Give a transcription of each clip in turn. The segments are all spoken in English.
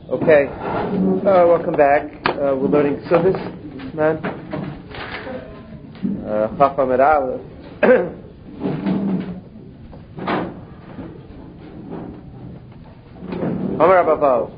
Okay, welcome back. We're learning Suvas, man. Chafam et Aleph. Amar Abavav.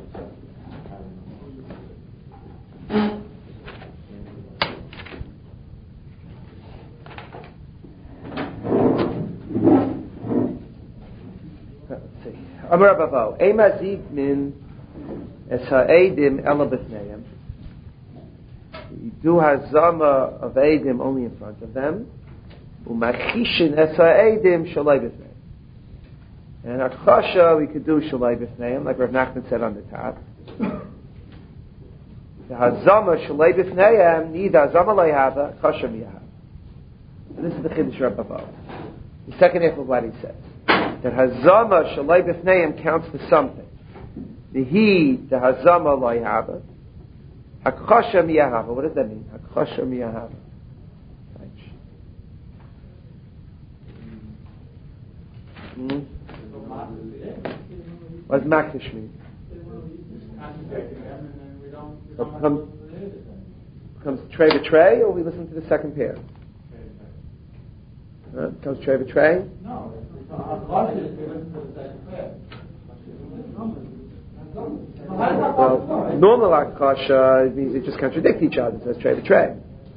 Amar Abavav. Emazik min es ha'edim ela b'fneihem. You do hazama of edim only in front of them. Umachishin es ha'edim shalai b'fneihem. And Akasha we could do shalai b'fneihem, like Rav Nachman said on the top. The hazama shalai b'fneihem need hazama layhava Akasha miyahava. And this is the Chiddush Rav Bavav. The second half of what he says. That hazama shalai b'fneihem counts for something. The hazama layhava Akasha miyahava. What does that mean? Akasha miyahava. What does makish mean? So becomes tray to tray, or we listen to the second pair? Becomes tray to tray? No. Well, normal akasha means they just contradict each other. So it's tray to tray.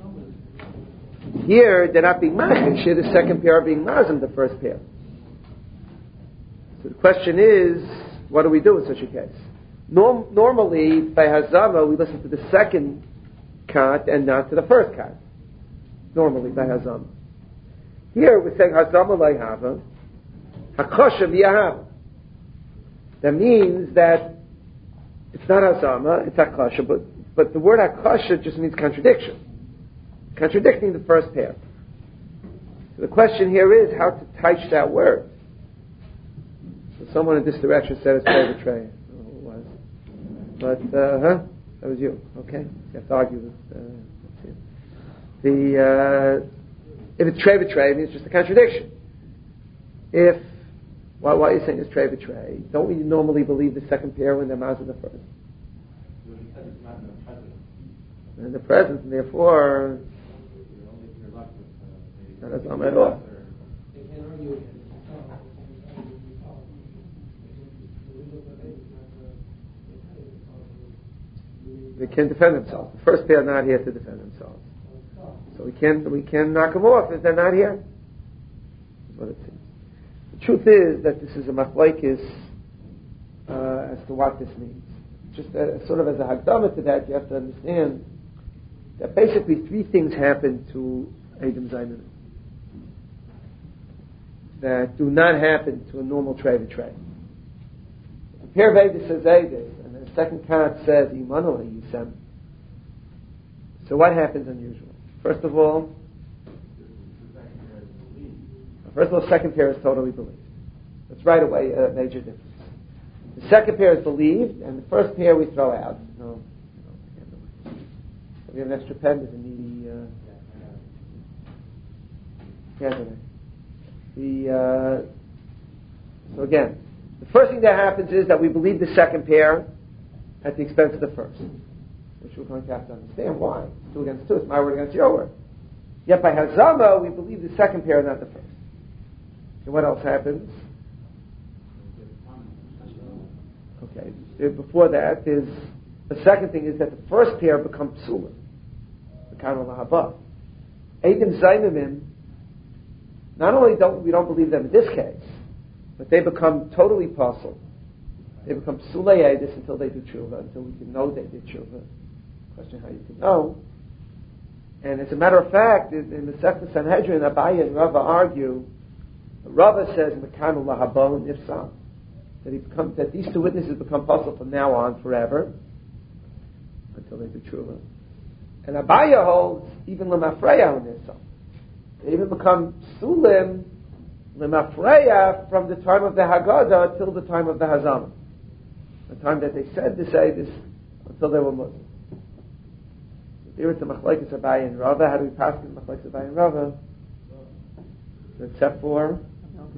Here, they're not being makish. Here, the second pair are being mazim, the first pair. So the question is, what do we do in such a case? Normally, by hazama, we listen to the second kat and not to the first kat. Normally, by hazama. Here, we're saying hazama layhava, hakasha miyahava. That means that it's not hazama, it's hakasha, but the word hakasha just means contradiction. Contradicting the first pair. So the question here is how to touch that word. So someone in this direction said it's tray to tray. But, that was you. Okay? You have to argue with, if it's tray to tray, it means just a contradiction. Why are you saying it's tray to tray? Don't we normally believe the second pair when they're mazed the first? In the present, and therefore, not as I'm at all. They can't defend themselves. The first pair are not here to defend themselves. So we can knock them off if they're not here. That's what it seems. The truth is that this is a machlokes as to what this means. Just sort of as a hakdama to that, you have to understand that basically three things happen to Edim Zayman that do not happen to a normal tray to tray. The pair of Edim says Edim, and the second kat says Imanu Yisem. So what happens unusual? First of all, the second pair is totally believed. That's right away a major difference. The second pair is believed, and the first pair we throw out. No. We have an extra pen. There's a needy. So again, the first thing that happens is that we believe the second pair at the expense of the first, which we're going to have to understand why. Two against two. It's my word against your word. Yet by hazama, we believe the second pair, not the first. And what else happens? Okay. Before that, the second thing is that the first pair become psulim. The kanal lahaba. Edim zaynamim. Not only we don't believe them in this case, but they become totally puzzled. They become psulei edis until they do tshuva, until we can know they did tshuva. Question how you can know. And as a matter of fact, in the Sefta Sanhedrin, Abaye and Rava argue. Rava says Mekanul Lahabon Nifsam, that these two witnesses become puzzled from now on forever until they do tshuva. And Abaye holds even Lemafreya Nifsam. They even become Sulim Lemafreya from the time of the Haggadah till the time of the Hazama. The time that they said to say this until they were Muslim. Here it's a machlokes Abaye and Rava. How do we pass the machlokes Abaye and Rava? Except for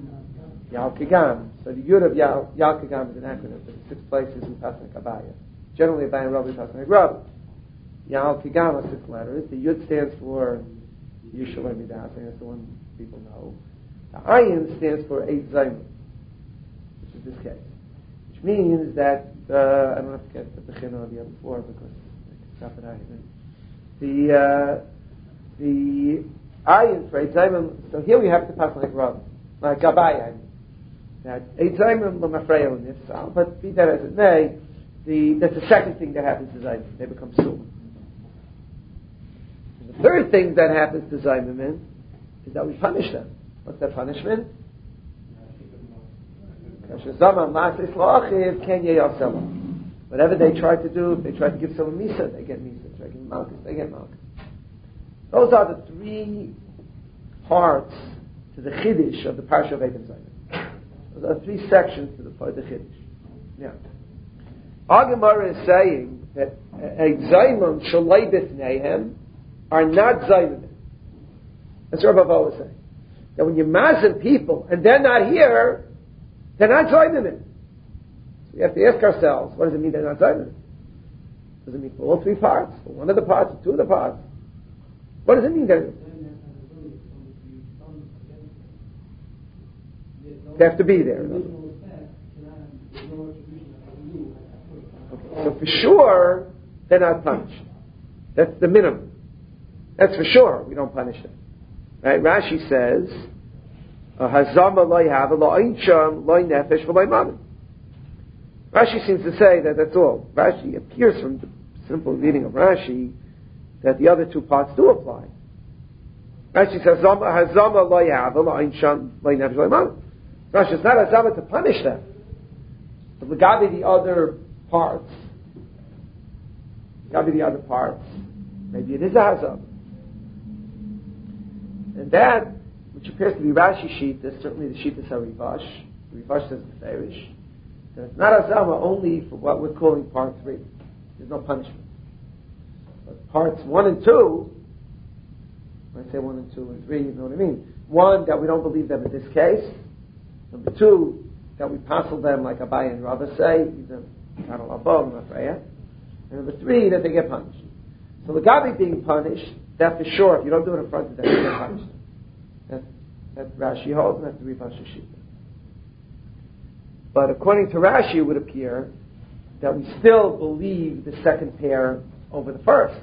Yal Kigam. So the Yud of Yal Kigam is an acronym for the 6 places in Pasuk Abaye. Generally, Abaye and Rabbi pass like Rabbi. Yal Kigama, 6 letters. The Yud stands for Yishalei Midas, and that's the one people know. The Ayin stands for Eid Zayim, which is this case. Which means that, I don't have to get the Bechina the other 4 because I can stop it out here. The Ayin for Eid Zayim, so here we have to pass like Rabbi, like Abaye. That Eid Zayim L'Mafreya L'Nifsal, but be that as it may, that's the second thing that happens to Zayim. They become Sula. The third thing that happens to Zayim is that we punish them. What's that punishment? Whatever they try to do, if they try to give someone Misa, they get Misa. If they try to give Malchus, they get Malchus. Those are the 3 parts to the Chiddush of the Parsha of Eid Zayim. Those are 3 sections to the Chiddush. Yeah. Our Gemara is saying that Eid Zayim Shalei B'fneihem are not Zayim. That's what Rabbi was saying. That when you mazim people and they're not here, they're not Zayim. So we have to ask ourselves, what does it mean they're not Zayim? Does it mean for all 3 parts? For one of the parts? For 2 of the parts? What does it mean that they have to be there? Okay. So for sure, they're not punished. That's the minimum. That's for sure. We don't punish them. Right? Rashi says, "Hazama lo yahava lo einsham lo nefesh v'lo mammon." Rashi seems to say that that's all. Rashi appears from the simple reading of Rashi that the other 2 parts do apply. Rashi says, "Hazama lo yahava lo einsham lo nefesh v'lo mammon." Rashi is not hazama to punish them, but legabi the other parts. Maybe it is a hazama. And that, which appears to be Rashi sheet, is certainly the sheet of Harivash. The Rivash says the Farish. That it's not Azama only for what we're calling part 3. There's no punishment. But parts 1 and 2, when I say 1 and 2 and 3, you know what I mean. 1, that we don't believe them in this case. Number 2, that we passel them like Abaye and Rabba say, either Kanal Abba or Mafreya. And number 3, that they get punished. So the Gabi being punished, that for sure, if you don't do it in front of them, you get punished. That Rashi holds, and that's the Rivash Shita. But according to Rashi, it would appear that we still believe the second pair over the first.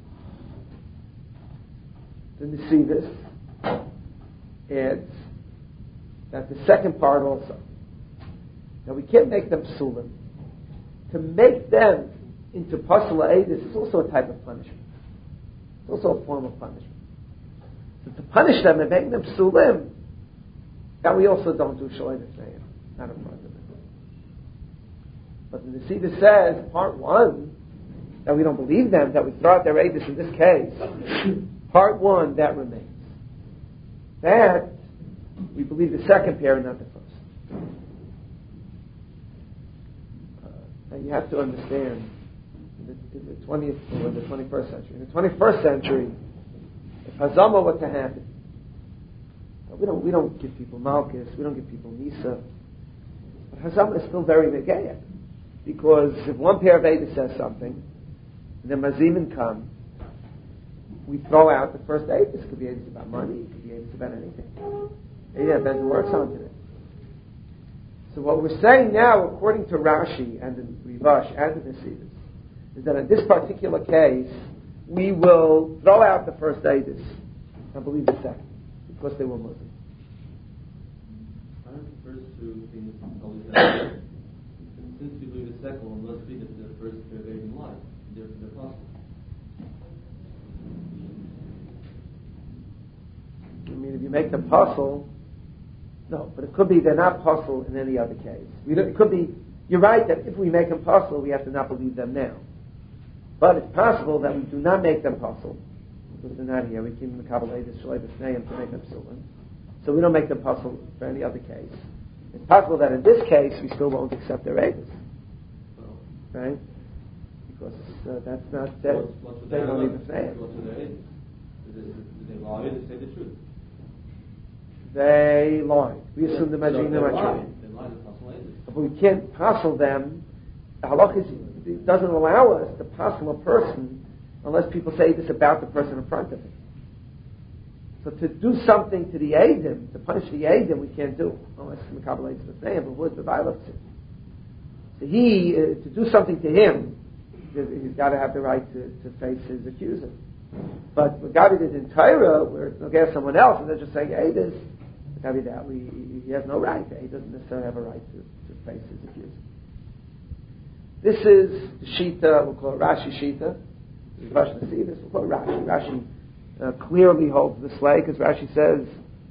The Nesivis adds that the second part also, that we can't make them psulim. To make them into pasula edis is also a type of punishment. It's also a form of punishment. So to punish them and make them psulim, that we also don't do shalei b'fneihem, not in front of them. But the Nesivis says, part 1, that we don't believe them, that we throw out their edis in this case. Part 1, that remains. That, we believe the second pair and not the first. And you have to understand, in the 20th or the 21st century. In the 21st century, if Hazama were to happen, we don't give people Malchus, we don't give people Nisa, but Hazama is still very Negea. Because if one pair of Edis says something, and then Mazimin come, we throw out the first Edis. It could be Edis about money, it could be Edis about anything. Yeah, that's the works on today. So what we're saying now, according to Rashi and the Rivash and the Nesivis, is that in this particular case, we will throw out the first Edis and believe the second, because they were Muslim. Aren't the first 2 things always happen? Since we believe the second one, must be that the first pair of Edis lie. They're possible. I mean, if you make them puzzle, no, but it could be they're not puzzle in any other case. It could be, you're right that if we make them puzzle, we have to not believe them now. But it's possible that we do not make them puzzle, because they're not here. We keep them in the Kabbalah, Shalei B'Sneim to make them psulim. So we don't make them puzzle for any other case. It's possible that in this case, we still won't accept their edus. Right? Because that's not said. They don't need to say it. Did they lie or did they say the truth? They lied. We assume the Majina are true. They lied. But we can't puzzle them. The halach is it doesn't allow us to passel a person unless people say this about the person in front of him. So to do something to the Eidim, to punish the Eidim, we can't do unless the Mekabel is the same, but would the violence it. So to do something to him, he's got to have the right to face his accuser. But what God did in Torah, where it's against someone else, and they're just saying, hey, this, he has no right. He doesn't necessarily have a right to face his accuser. This is the Shita, we'll call it Rashi Shita. This is Rosh Nasivis, we'll call it Rashi. Rashi clearly holds this way, because Rashi says,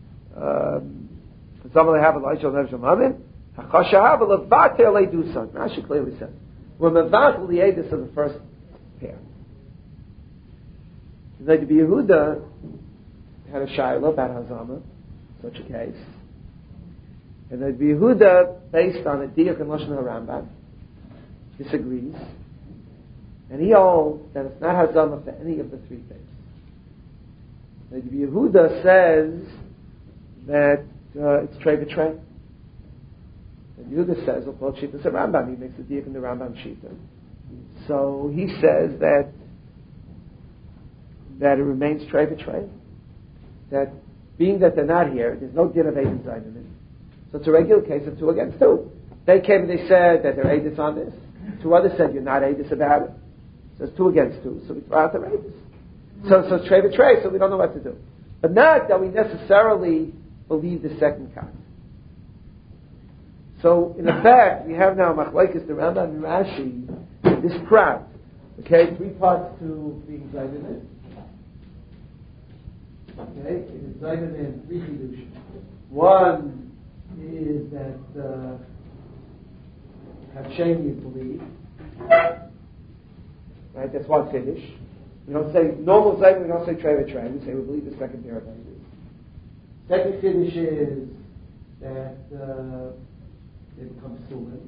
someone have a Elisha Nev Shemamin, HaChashav Levate Alei Dusan. Rashi clearly says, we're Mevatel the Edis of the first pair. Like the Yehuda had a Shiloh about Hazama, such a case. And the Yehuda, based on a Diak and Lashon HaRambam, disagrees. And he holds that it's not Hazama for any of the three things. The Yehuda says that it's Trey B'Trey. And Yehuda says, well, called Shita Rambam. He makes the Diak in the Rambam Shita. So he says that it remains Trey B'Trey. That being that they're not here, there's no din of Eidin Zaynim. So it's a regular case of 2 against 2. They came and they said that they're Eidis on this. 2 others said you're not Eidis about it. So it's 2 against 2. So we throw out the Eidis. So it's Trey B'Trey, so we don't know what to do. But not that we necessarily believe the second case. So in effect, we have now Machlekes the Rambam and Rashi, this crowd. Okay, 3 parts to being Zaynim. Okay, it is Zaynim in 3 chidushim. One is that Hashem you believe. Right, that's one Kiddush. We don't say normal Zaynim, we don't say Trey V'Trey. We say we believe the second pair of Eidim. Second Kiddush is that they become Sulin.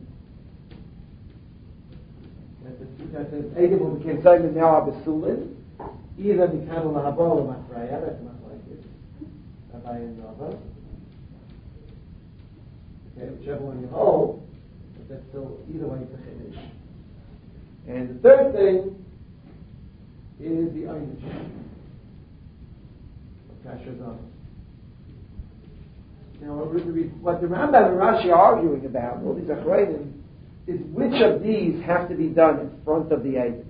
That the Eidim will become Zaynim now are Besulin. Either Mikano Lahabo or Machraya, that's not like it. Rabbi and Rava. Okay, whichever one you hold, but that's still, either way it's a Chiddush. And the third thing is the Einish of Kasher Zon. Now, what the Rambam and Rashi are arguing about, all these Achrayim, is which of these have to be done in front of the Eidim.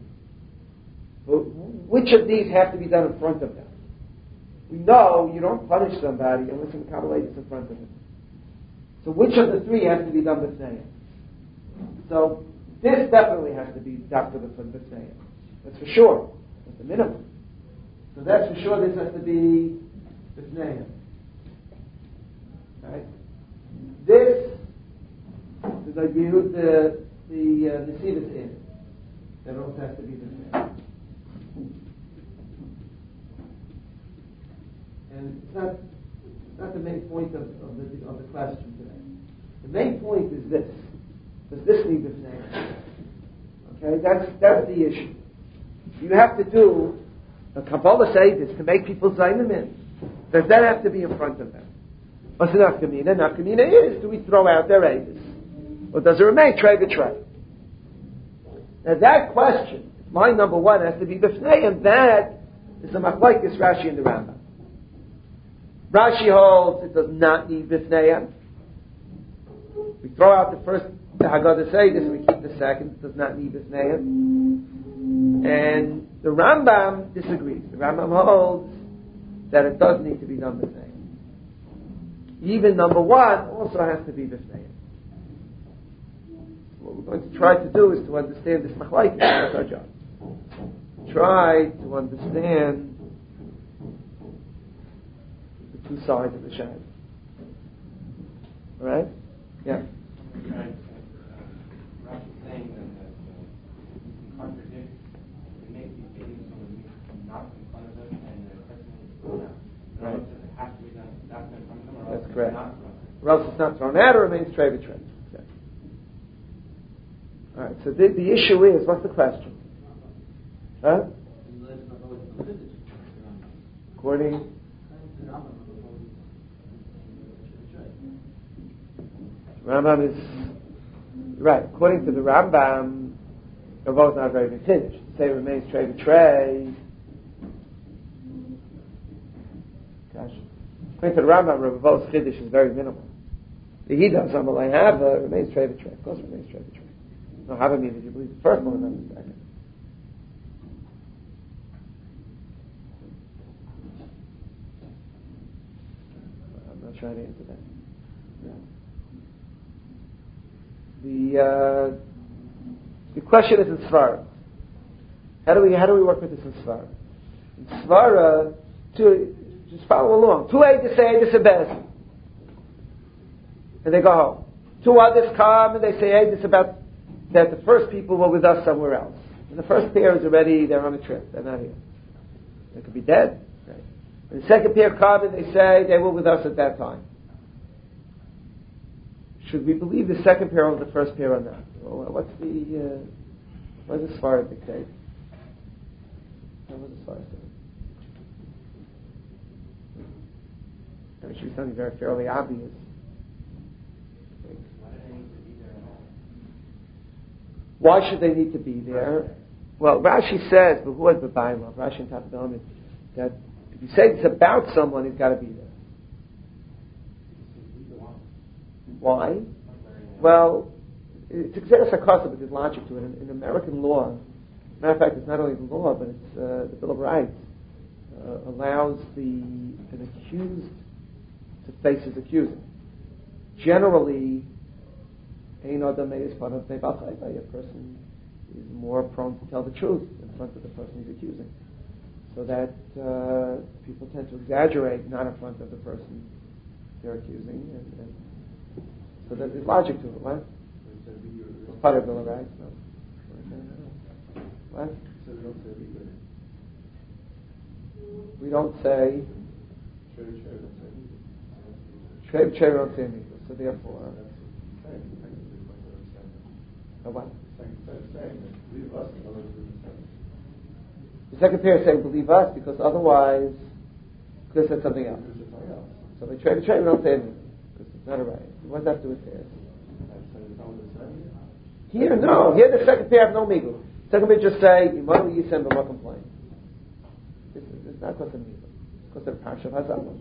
Which of these have to be done in front of them? We know you don't punish somebody unless you Kabbalah is in front of him. So which of the 3 has to be done B'Sneim? So this definitely has to be Dr. B'Sneim. That's for sure. That's the minimum. So that's for sure this has to be B'Sneim. Right? This is like the Nesivos in. That also has to be B'Sneim. And it's not the main point of the question today. The main point is this: does this need B'Sneim? Okay, that's the issue. You have to do a Kabbalah Seidis to make people Zaynim in. Does that have to be in front of them? What's the Nafkamina? Nafkamina is: do we throw out their Eidis, or does it remain Trey B'Trey? Now that question, line number 1, has to be B'Sneim, and that is the Machlekes Rashi and the Rambam. Rashi holds it does not need B'Sneim. We throw out the first Haggadah Seidis and we keep the second. It does not need B'Sneim. And the Rambam disagrees. The Rambam holds that it does need to be done B'Sneim. Even number 1 also has to be B'Sneim. What we're going to try to do is to understand this Machlekes. That's our job. Try to understand 2 sides of the shayla. All right? Yeah. Rashi saying that you can contradict, you make these things from not in front of them, and the person is thrown out. Right. It has to be done not in front of them, or That's else correct. it's not thrown out. Or else it's not thrown out, or remains Trey B'Trey. Okay. All right. So the issue is, what's the question? Huh? According. Rambam is right. According to the Rambam, They're both not very good finished. Say it remains tray to tray. Gosh. According to the Rambam, Ravos Chiddush is very minimal. The Hida, Zamalai Hava, remains tray to tray. Of course it remains tray to tray. No, Hava means that you believe the first one and not the second. I'm not trying to answer that. The question is in Svara. How do we work with this in Svara? In Svara, just follow along. 2 Eidos say Eidos Abez, and they go home. 2 others come and they say Eidos about that the first people were with us somewhere else. And the first pair is already, they're on a trip. They're not here. They could be dead. Right? And the second pair come and they say they were with us at that time. Should we believe the second pair over the first pair or not? Well, what does the Svara dictate? What does the Svara say? It should be something very fairly obvious. Why should they need to be there? Well, Rashi says, but who was the Baimah? Rashi and Tapadomi, that if you say it's about someone, he's got to be there. Why? Well, it's Xeris HaKosov, but there's logic to it. In American law, matter of fact, it's not only the law, but it's the Bill of Rights allows an accused to face his accuser. Generally, a person is more prone to tell the truth in front of the person he's accusing. So that people tend to exaggerate, not in front of the person they're accusing. And so that there's logic to it, right? It's part of Bill of Rights, no? What? We don't say Trey, we don't say anything. So therefore, what? The second pair is saying believe us because otherwise Chris said something else. So we Trey, we don't say anything because it's not a right. What does that do with this? Here, no. Here the second pair have no migu. Second pair just say Yimanu Yisem but what complain. It's not because of migu. It's because of Parsha Hazama.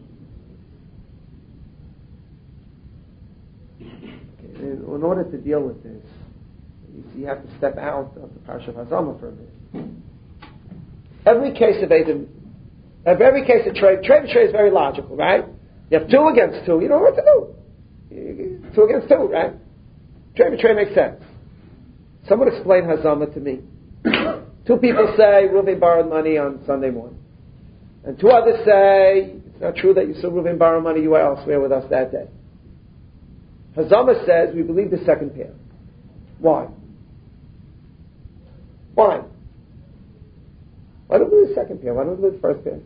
In order to deal with this, you have to step out of the Parsha of Hazama for a minute. Every case of trade is very logical, right? You have 2 against 2, you know what to do. 2 against 2, right? Trade makes sense. Someone explain Hazama to me. 2 people say Reuven borrowed money on Sunday morning. And 2 others say, it's not true that you saw Reuven borrow money, you were elsewhere with us that day. Hazama says, we believe the second pair. Why? Why don't we believe the second pair? Why don't we believe the first pair?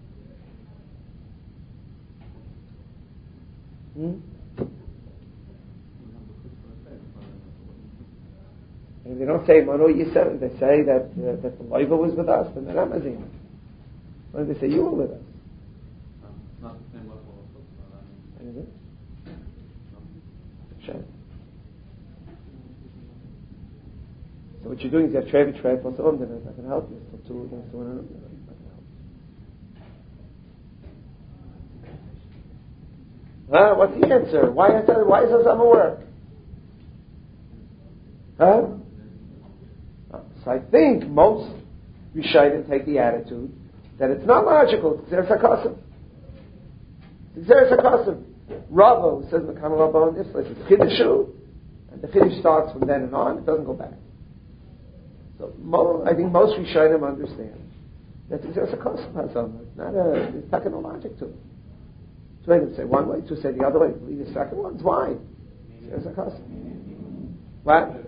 And they don't say Manu Yisem, they say that the Loiva was with us, and they're not Mazina. Why do they say you were with us? Not the same level of Is it? Sure. So what you're doing is you have Trey plus Om, then it's not going to help you. So 2 against 2 and not going to help. What's the answer? Why does Hazama work? So I think most Rishayim take the attitude that it's not logical. It's Xeris HaKosov. It's Xeris HaKosov. Ravo says the Kama Rabba in this place, it's Chiddushu, and the Chiddush starts from then and on, it doesn't go back. So I think most Rishonim understand that there's a Kosev Hazama. It's not there's not no logic to it. 2 of them say one way, 2 say the other way, believe the second one. Why? There's a Kosev. What?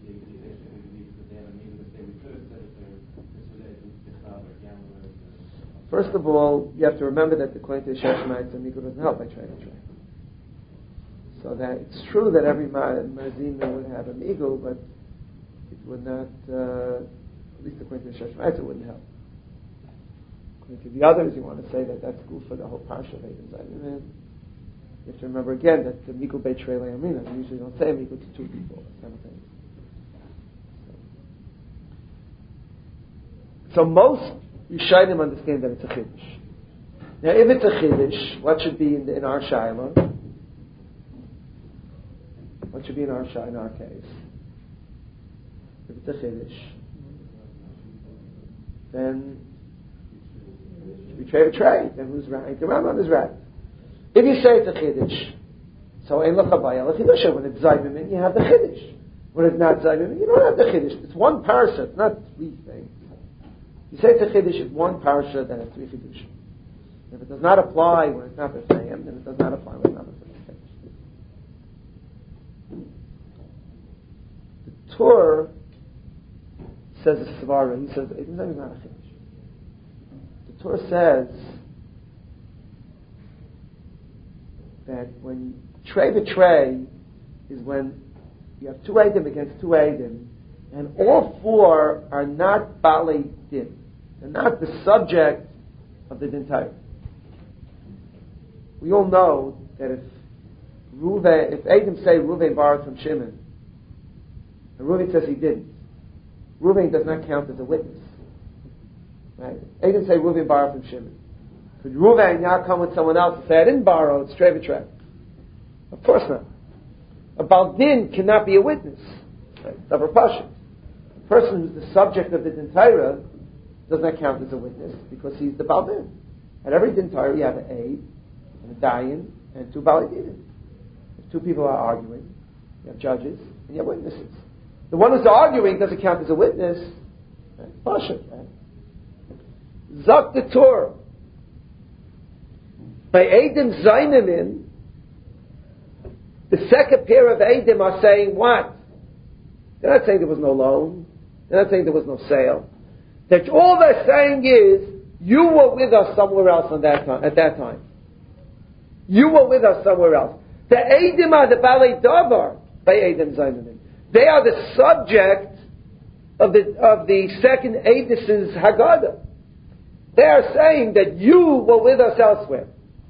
First of all, you have to remember that the Kohen Sheshmai Tzamiku doesn't help by trying to train. So that it's true that every Mazina would have a migu, but it would not, at least according to Sheshmai, wouldn't help. According to the others, you want to say that that's good for the whole Parsha of Eidim Zayim. You have to remember again that the migu Beit Shrei Le'amina, we usually don't say migu to 2 people simultaneously. So most Rishonim understand that it's a Chiddush. Now, if it's a Chiddush, what should be in our Shaila? What should be in our case? If it's a Chiddush, then we trade a trade. Then who's right? The Rambam is right. If you say it's a Chiddush, so ein l'chavaya l'chiddush. When it's Zaymimin, you have the Chiddush. When it's not Zaymimin, you don't have the Chiddush. It's one parasha, it's not three things. You say it's a Chiddush, it's one parasha, then it's three Chiddush. If it does not apply when it's not the same, then it does not apply when it's not the same. The Torah says a Svara. He says it's not a Chiddush. The Torah says that when tray betray is when you have two Eidim against two Eidim, and all four are not Balei Din. They're not the subject of the Din Torah. We all know that if Eidim say Reuven borrowed from Shimon, and Reuven says he didn't, Reuven does not count as a witness. Right? Eidim say Reuven borrowed from Shimon. Could Reuven now come with someone else and say, I didn't borrow, it's Trey betray? Of course not. A Baldin cannot be a witness. Right? The person who's the subject of the Din Torah does not count as a witness because he's the Baldin. At every Din Torah you have an Eid, and a Dayan, and two Balei Dinim. If two people are arguing, you have judges, and you have witnesses. The one who's arguing doesn't count as a witness. Right? Pasha, right? Zok the Torah. By Eidim Zainamin, the second pair of Eidim are saying what? They're not saying there was no loan. They're not saying there was no sale. That all they're saying is, you were with us somewhere else at that time. You were with us somewhere else. The Eidim are the Balei Davar by Eidim Zainamin. They are the subject of the second Eidus' Haggadah. They are saying that you were with us elsewhere.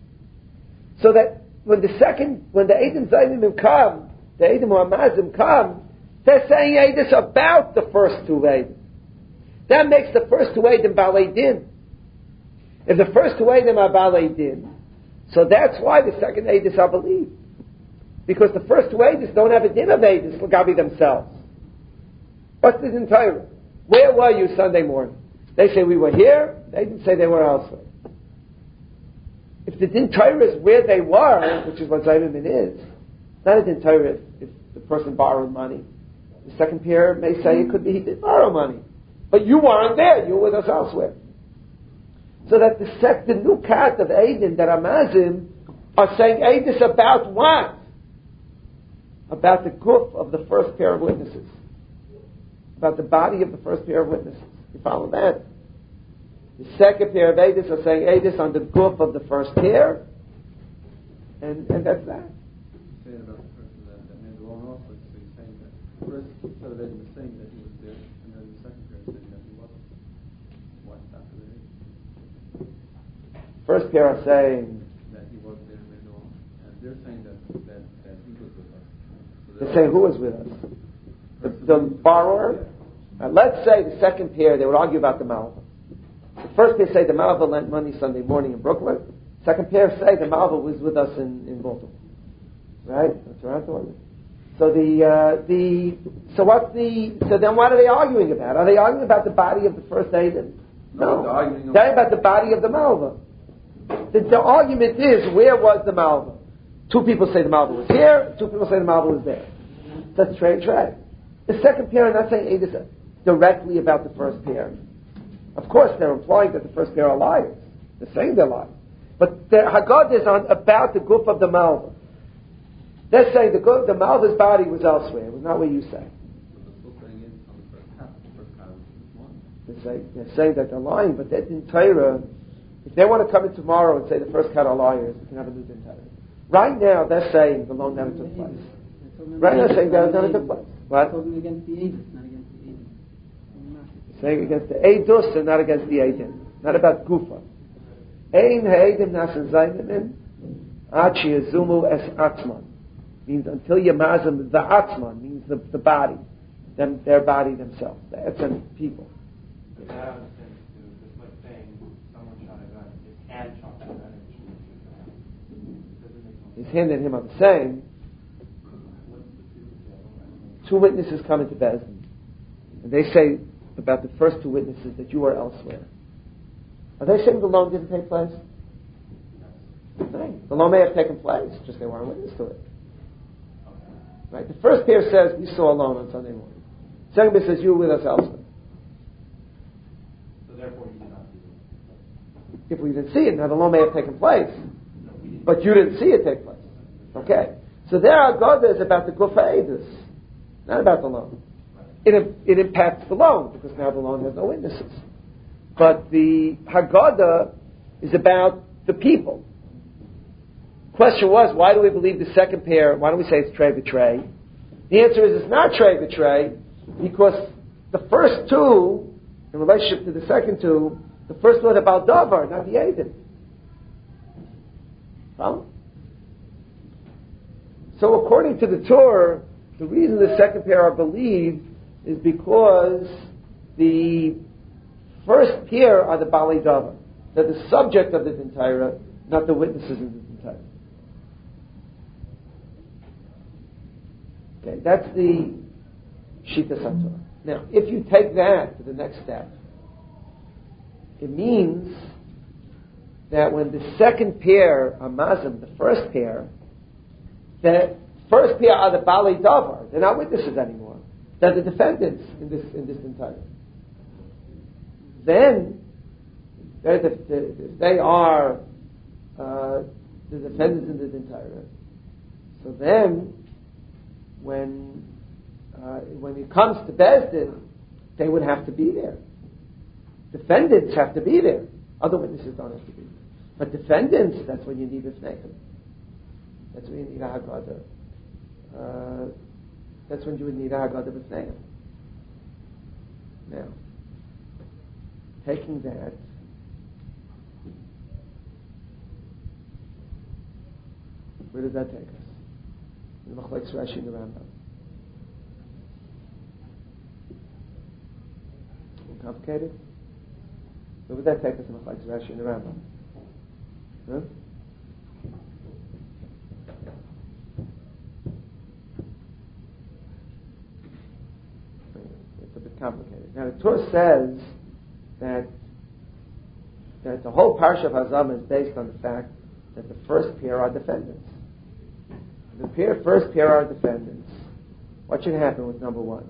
So that when the Eidim Zayinim come, the Eidim Hamazim come, they're saying Eidus about the first two Eidim. That makes the first two Eidim Balei Din. If the first two Eidim are Balei Din, so that's why the second Eidus are believed. Because the first two Eidus don't have a din of Eidus Lagabi themselves. What's the Din Torah? Where were you Sunday morning? They say we were here. They didn't say they were elsewhere. If the Din Torah is where they were, which is what Zaymimin is, not a Din Torah if the person borrowed money. The second pair may say it could be he did borrow money. But you weren't there. You were with us elsewhere. So that the new cat of Eidim that are Mazim are saying Eidus about what? About the guf of the first pair of witnesses. About the body of the first pair of witnesses. You follow that? The second pair of Eidus are saying Eidus on the guf of the first pair. And that's that. Saying about the person that made the loan also, so he's saying that the first set of Eidim is saying that he was there, and then the second pair is saying that he wasn't. What's after the Eidim? First pair are saying that he wasn't there and made the loan. And they're saying that he was with us. So they're saying who was with us? The borrower? Now, let's say the second pair, they would argue about the Malva. The first pair say the Malva lent money Sunday morning in Brooklyn. Second pair say the Malva was with us in Baltimore. Right? That's Toronto. So so then what are they arguing about? Are they arguing about the body of the first Eidim? No. They're arguing about the body of the Malva. The argument is, where was the Malva? Two people say the Malva was here, two people say the Malva was there. That's trade. The second pair are not saying Eidus directly about the first pair. Of course, they're implying that the first pair are liars. They're saying they're liars. But their Haggadah is about the guf of the Malva. They're saying the Malva's body was elsewhere. It was not what you say. They're saying that they're lying, but that Din Torah, if they want to come in tomorrow and say the first cat are liars, we can have a new Din Torah. Right now, they're saying the loan never took place. Right now, they're saying that it never took place. What? Talking against the Eidus, not against the Eidim. Saying against the Eidus and not against the Eidim. Not about Gufa. Ein ha'edim nasen zaynim ad sheyazumu es atzman. Means until Yamazim, the atzman, means the body. Their body themselves. The etzem people. But that I understand hand chopped out. His hand and him are the same. Two witnesses come into Beis Din, and they say about the first two witnesses that you were elsewhere. Are they saying the loan didn't take place? No. The loan may have taken place, just they weren't witness to it. Right? The first pair says, we saw a loan on Sunday morning. The second pair says, you were with us elsewhere. So therefore you did not see it. If we didn't see it, now the loan may have taken place, but you didn't see it take place. Okay? So there our God is about the Gufa Eidus, not about the loan. It impacts the loan, because now the loan has no witnesses. But the Haggadah is about the people. Question was, why do we believe the second pair? Why don't we say it's Trey Betray? The answer is it's not Trey Betray, because the first two, in relationship to the second two, the first one about Davar, not the Eidim. Problem? So according to the Torah, the reason the second pair are believed is because the first pair are the Bali Davar. They're the subject of the Din Torah, not the witnesses in the Din Torah. Okay, that's the Shita Satorah. Now, if you take that to the next step, it means that when the second pair are Mazim, the first pair are the Bali Davar. They're not witnesses anymore. They're the defendants in this entire. Then they are the defendants in this entire. So then, when it comes to Beis Din, they would have to be there. Defendants have to be there. Other witnesses don't have to be there. But defendants, that's when you need a B'fneihem. That's when you need a Haggadah. That's when you would need a Haggadah B'fneihem. Now, taking that, where does that take us? The Machlekes Rashi and the Rambam. Complicated? Where would that take us in Machlekes Rashi and the Rambam? Huh? It's a bit complicated. Now the Torah says that the whole Parsha of Hazam is based on the fact that the first pair are defendants. The first pair are defendants. What should happen with number one?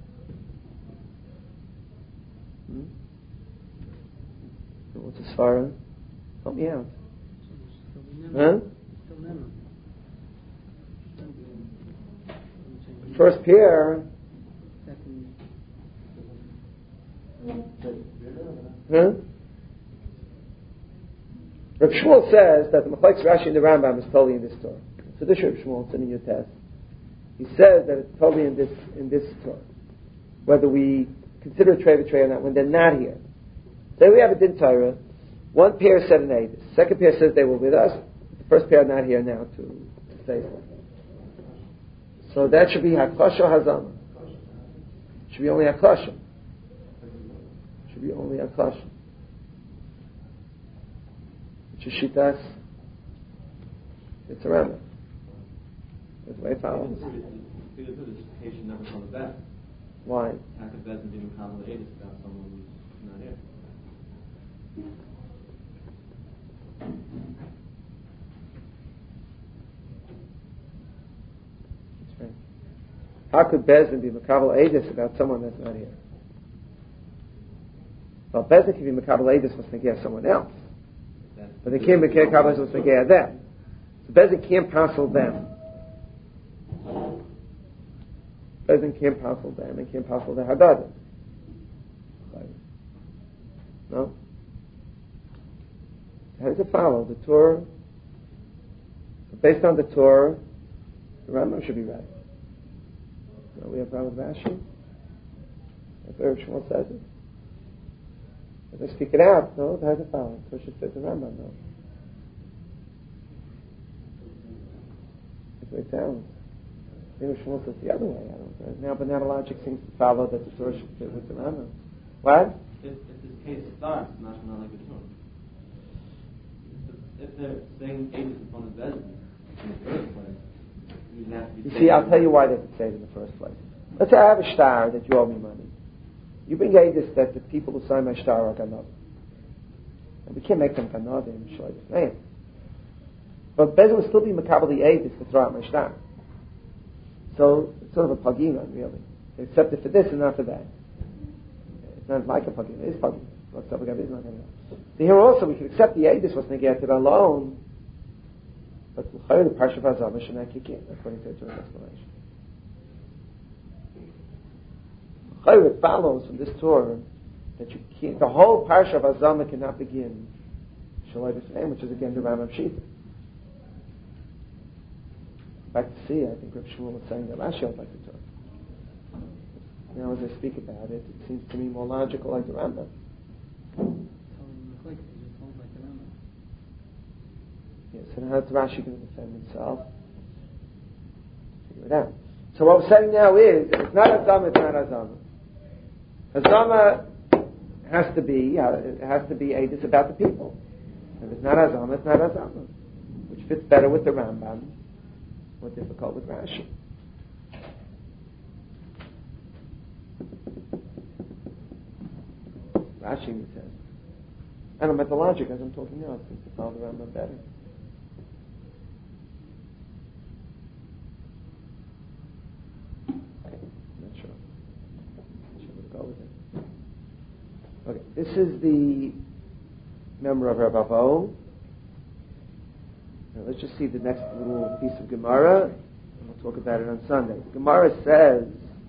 What's the svara? Help me out. Huh? The first pair. Huh? Rav Shmuel says that the Machlekes Rashi and the Rambam is totally in this Torah. So this Rav Shmuel, it's in your test. He says that it's totally in this Torah. Whether we consider a Trei V'Trei or not, when they're not here. Say we have a Din Torah, one pair said an Eidus. Second pair says they were with us. The first pair are not here now to say so. So that should be Hakosha Hazama. Should be only Hakosha. Should be only Hakosha. Which is Shitas. It's a Rambam. That's the way it follows. Because this patient never comes back. Why? After Beis Din didn't come with Eidus about someone who's not here. That's right. How could Beis Din be Makabel Eidus about someone that's not here? Well, Beis Din can be Makabel Eidus was thinking of someone else. But they can't be Makabel Eidus was thinking of them. So Beis Din can't parcel them. Beis Din can't parcel them and can't parcel the Haggadah. No? How does it follow? The Torah, based on the Torah, the Rambam should be right. No, we have a problem with Rashi. That's where Shmuel says it. If I speak it out, no, how does it follow? The Torah should fit the Rambam, no. That's the way it sounds. Maybe Shmuel says the other way. I don't know. Now, but now the logic seems to follow that the Torah should fit with the Rambam. What? If this case starts, not like the Torah. if they're saying Avis in front of Bezin in the first place, you have to be. You see, I'll tell you why they could say it in the first place. Let's say I have a star that you owe me money. You bring Avis that the people who sign my star are Ganav. And we can't make them Ganavim, sure, name. But Bezin will still be Makabal the Avis to throw out my star. So it's sort of a Pagina, really. They accept it for this and not for that. It's not like a Pagina, it is Pagina. What's up again? It's not going to. So here also we can accept the Avis was negated alone, but the Parsha of Azama should not kick in, according to the explanation. It follows from this Torah that you can't, the whole Parsha of Azama cannot begin Shalai B'Sneim, which is again the Rambam Shita. Back to see, I think Rav Shmuel was saying that Rashi would like to talk. Now as I speak about it, it seems to me more logical like the Rambam. Yes, and how's Rashi going to defend himself? Figure it out. So what we're saying now is, if it's not Azama, it's not Azama. Azama has to be Avis about the people. If it's not Azama, it's not Azama. Which fits better with the Rambam, more difficult with Rashi. Rashi says, and I'm at the logic as I'm talking now, I think to follow the Rambam better. Okay, not sure. I'm sure we'll go with it. Okay, this is the member of Rabbi Avo. Now let's just see the next little piece of Gemara, and we'll talk about it on Sunday. The Gemara says,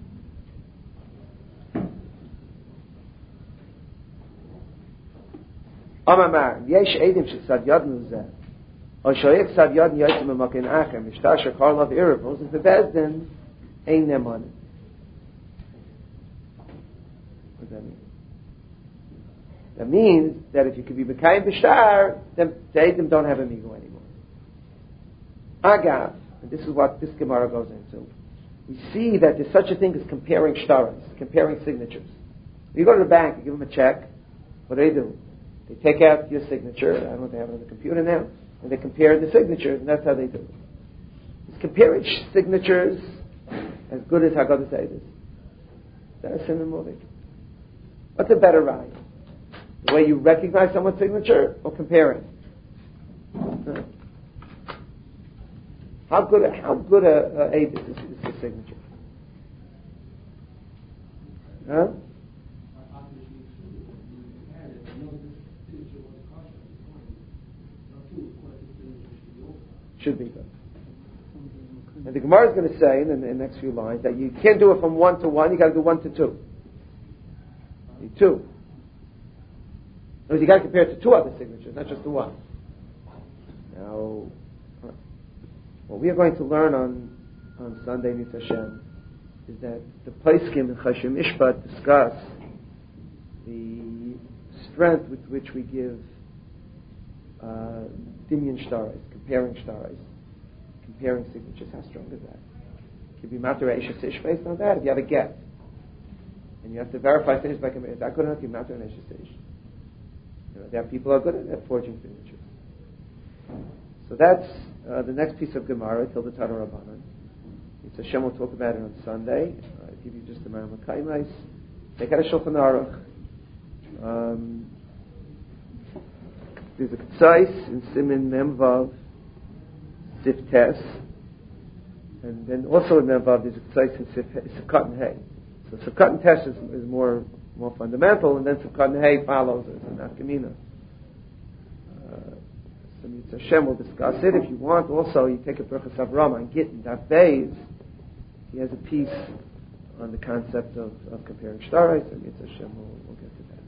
Amamar, Yesh Edim Shesad Yadnu Zeh, or Shoyek Sad Yadnu Yotzim Amakin Acher, Mishtar Shekar Lav Erev, Moses the Bezdin, Ein Neman. What does that mean? That means that if you could be Mekayim B'Shtar, then the Edim don't have a Migu anymore. Agav, and this is what this Gemara goes into. We see that there's such a thing as comparing shtaras, comparing signatures. You go to the bank, you give them a check, what do? They take out your signature, I don't know if they have it on the computer now, and they compare the signatures, and that's how they do it. It's comparing signatures as good as Haggadah Zaydas. That's a movie. What's a better ride? The way you recognize someone's signature or comparing? How good a aid is the signature? Huh? Should be good. And the Gemara is going to say in the next few lines that you can't do it from 1 to 1, you got to do 1 to 2. You need 2. Because you got to compare it to 2 other signatures, not just to 1. Now, what we are going to learn on Sunday, Mitzvah Hashem, is that the Paiskim and Chashim Ishpat discuss the strength with which we give Dinyan Shtarais, comparing Shtarais, comparing signatures. How strong is that? Could be Matar Eishes Ish based on that. If you have a get, and you have to verify things by comparing, is that good enough? You Matar Eishes Ish. There are people who are good at forging signatures. So that's the next piece of Gemara, till the Tana Rabbanan. It's Hashem will talk about it on Sunday. I'll give you just a Maram HaKaimais. Take out a Shulchan Aruch. There's a K'tzais in Simin Memvav, Sif Tes, and then also in Memvav there's a K'tzais in Sifkat and Hay. So Sifkat and Tes is more fundamental, and then Sifkat and Hay follows as an Afkamina. So Mitzvah Hashem will discuss it. If you want, also you take a Berachas Avram on Gittin, Daf Beis. He has a piece on the concept of comparing Shtarais, and Mitzvah Hashem will get to that.